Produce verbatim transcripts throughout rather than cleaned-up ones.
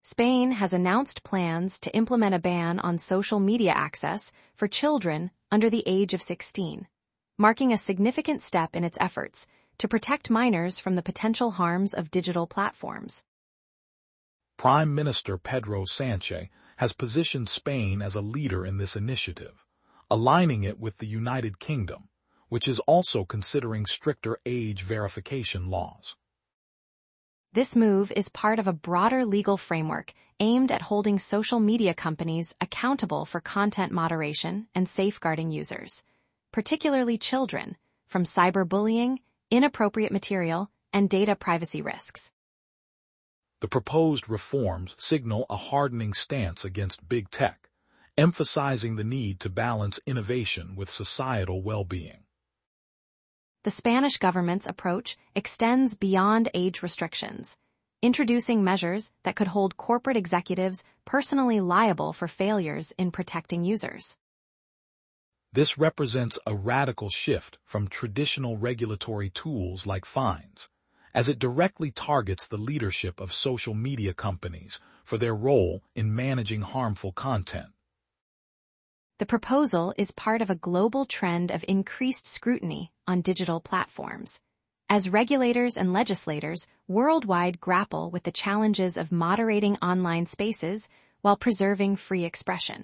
Spain has announced plans to implement a ban on social media access for children under the age of sixteen, marking a significant step in its efforts to protect minors from the potential harms of digital platforms. Prime Minister Pedro Sanchez has positioned Spain as a leader in this initiative, aligning it with the United Kingdom, which is also considering stricter age verification laws. This move is part of a broader legal framework aimed at holding social media companies accountable for content moderation and safeguarding users, particularly children, from cyberbullying, inappropriate material, and data privacy risks. The proposed reforms signal a hardening stance against big tech, emphasizing the need to balance innovation with societal well-being. The Spanish government's approach extends beyond age restrictions, introducing measures that could hold corporate executives personally liable for failures in protecting users. This represents a radical shift from traditional regulatory tools like fines, as it directly targets the leadership of social media companies for their role in managing harmful content. The proposal is part of a global trend of increased scrutiny on digital platforms, as regulators and legislators worldwide grapple with the challenges of moderating online spaces while preserving free expression.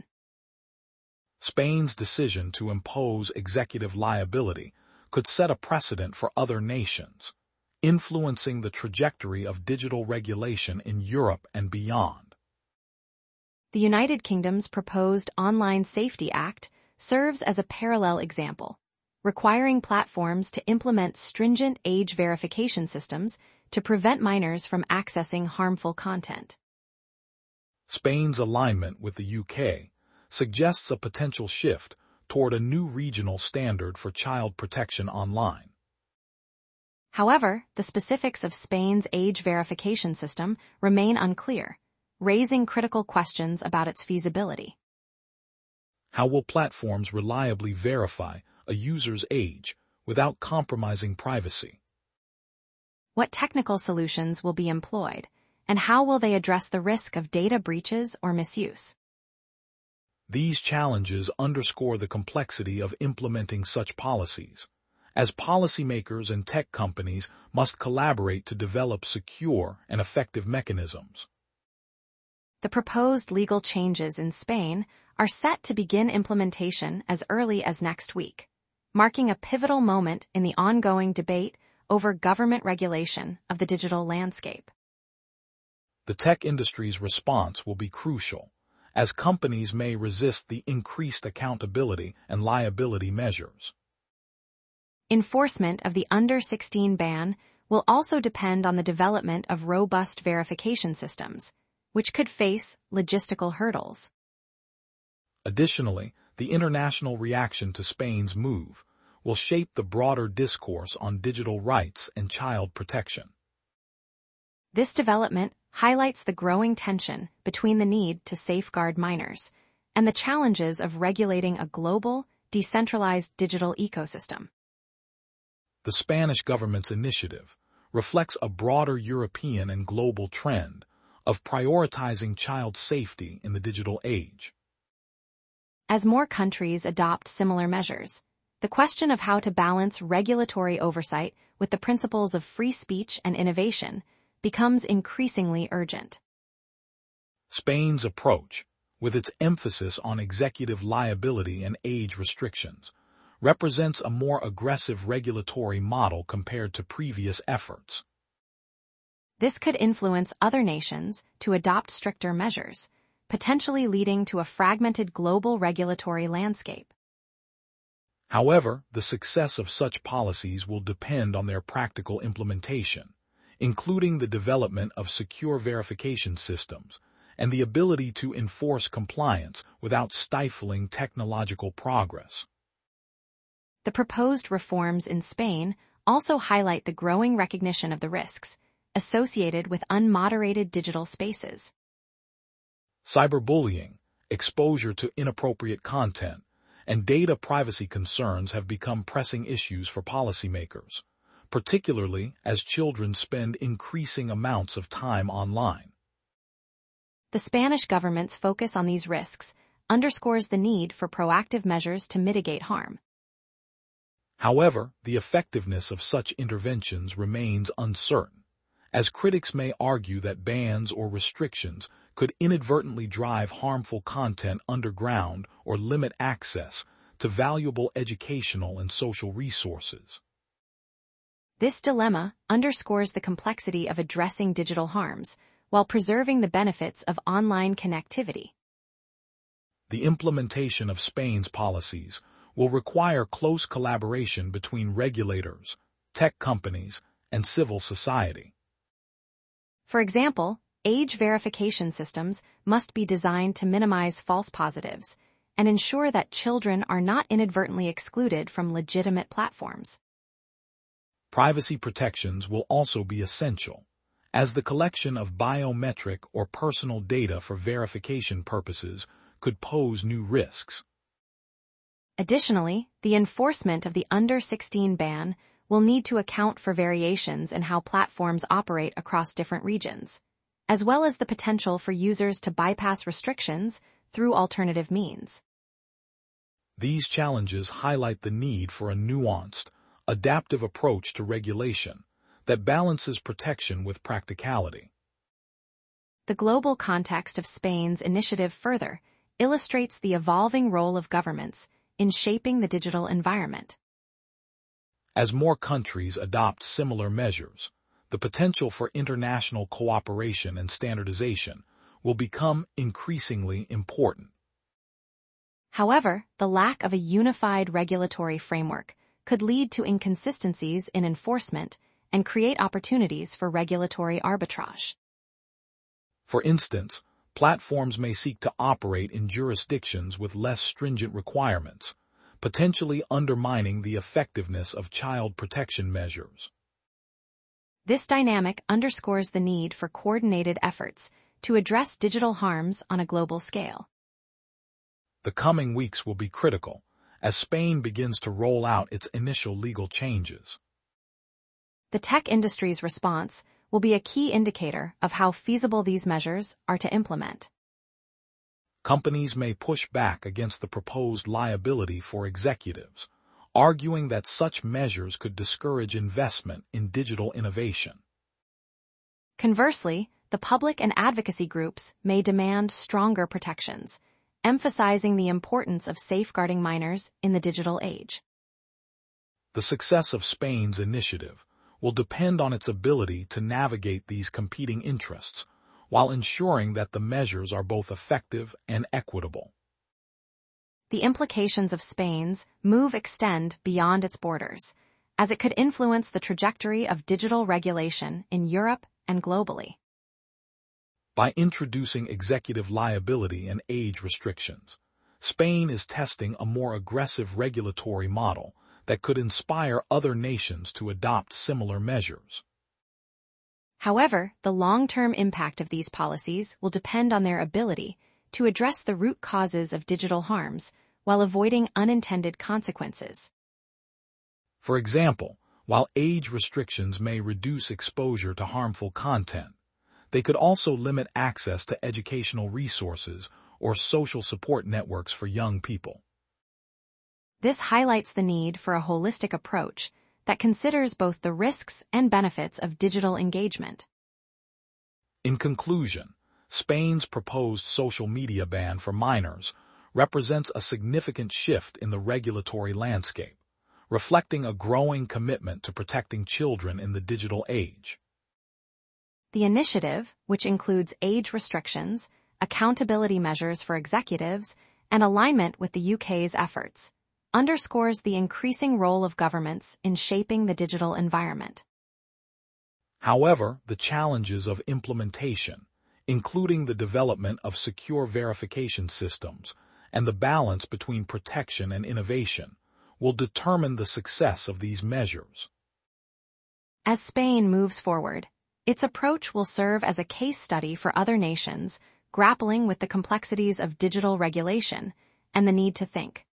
Spain's decision to impose executive liability could set a precedent for other nations, influencing the trajectory of digital regulation in Europe and beyond. The United Kingdom's proposed Online Safety Act serves as a parallel example, requiring platforms to implement stringent age verification systems to prevent minors from accessing harmful content. Spain's alignment with the U K suggests a potential shift toward a new regional standard for child protection online. However, the specifics of Spain's age verification system remain unclear, raising critical questions about its feasibility. How will platforms reliably verify a user's age without compromising privacy? What technical solutions will be employed, and how will they address the risk of data breaches or misuse? These challenges underscore the complexity of implementing such policies, as policymakers and tech companies must collaborate to develop secure and effective mechanisms. The proposed legal changes in Spain are set to begin implementation as early as next week, marking a pivotal moment in the ongoing debate over government regulation of the digital landscape. The tech industry's response will be crucial, as companies may resist the increased accountability and liability measures. Enforcement of the under sixteen ban will also depend on the development of robust verification systems, which could face logistical hurdles. Additionally, the international reaction to Spain's move will shape the broader discourse on digital rights and child protection. This development highlights the growing tension between the need to safeguard minors and the challenges of regulating a global, decentralized digital ecosystem. The Spanish government's initiative reflects a broader European and global trend of prioritizing child safety in the digital age. As more countries adopt similar measures, the question of how to balance regulatory oversight with the principles of free speech and innovation becomes increasingly urgent. Spain's approach, with its emphasis on executive liability and age restrictions, represents a more aggressive regulatory model compared to previous efforts. This could influence other nations to adopt stricter measures, potentially leading to a fragmented global regulatory landscape. However, the success of such policies will depend on their practical implementation, including the development of secure verification systems and the ability to enforce compliance without stifling technological progress. The proposed reforms in Spain also highlight the growing recognition of the risks associated with unmoderated digital spaces. Cyberbullying, exposure to inappropriate content, and data privacy concerns have become pressing issues for policymakers, particularly as children spend increasing amounts of time online. the Spanish government's focus on these risks underscores the need for proactive measures to mitigate harm. However, the effectiveness of such interventions remains uncertain, as critics may argue that bans or restrictions could inadvertently drive harmful content underground or limit access to valuable educational and social resources. This dilemma underscores the complexity of addressing digital harms while preserving the benefits of online connectivity. The implementation of Spain's policies will require close collaboration between regulators, tech companies, and civil society. For example, age verification systems must be designed to minimize false positives and ensure that children are not inadvertently excluded from legitimate platforms. Privacy protections will also be essential, as the collection of biometric or personal data for verification purposes could pose new risks. Additionally, the enforcement of the under sixteen ban will need to account for variations in how platforms operate across different regions, as well as the potential for users to bypass restrictions through alternative means. These challenges highlight the need for a nuanced, adaptive approach to regulation that balances protection with practicality. The global context of Spain's initiative further illustrates the evolving role of governments in shaping the digital environment. As more countries adopt similar measures, the potential for international cooperation and standardization will become increasingly important. However, the lack of a unified regulatory framework could lead to inconsistencies in enforcement and create opportunities for regulatory arbitrage. For instance, platforms may seek to operate in jurisdictions with less stringent requirements, potentially undermining the effectiveness of child protection measures. This dynamic underscores the need for coordinated efforts to address digital harms on a global scale. The coming weeks will be critical as Spain begins to roll out its initial legal changes. The tech industry's response will be a key indicator of how feasible these measures are to implement. Companies may push back against the proposed liability for executives, arguing that such measures could discourage investment in digital innovation. Conversely, the public and advocacy groups may demand stronger protections, emphasizing the importance of safeguarding minors in the digital age. The success of Spain's initiative will depend on its ability to navigate these competing interests, while ensuring that the measures are both effective and equitable. The implications of Spain's move extend beyond its borders, as it could influence the trajectory of digital regulation in Europe and globally. By introducing executive liability and age restrictions, Spain is testing a more aggressive regulatory model that could inspire other nations to adopt similar measures. However, the long-term impact of these policies will depend on their ability to address the root causes of digital harms while avoiding unintended consequences. For example, while age restrictions may reduce exposure to harmful content, they could also limit access to educational resources or social support networks for young people. This highlights the need for a holistic approach that considers both the risks and benefits of digital engagement. In conclusion, Spain's proposed social media ban for minors represents a significant shift in the regulatory landscape, reflecting a growing commitment to protecting children in the digital age. The initiative, which includes age restrictions, accountability measures for executives, and alignment with the U K's efforts, underscores the increasing role of governments in shaping the digital environment. However, the challenges of implementation, including the development of secure verification systems and the balance between protection and innovation, will determine the success of these measures. As Spain moves forward, its approach will serve as a case study for other nations grappling with the complexities of digital regulation and the need to think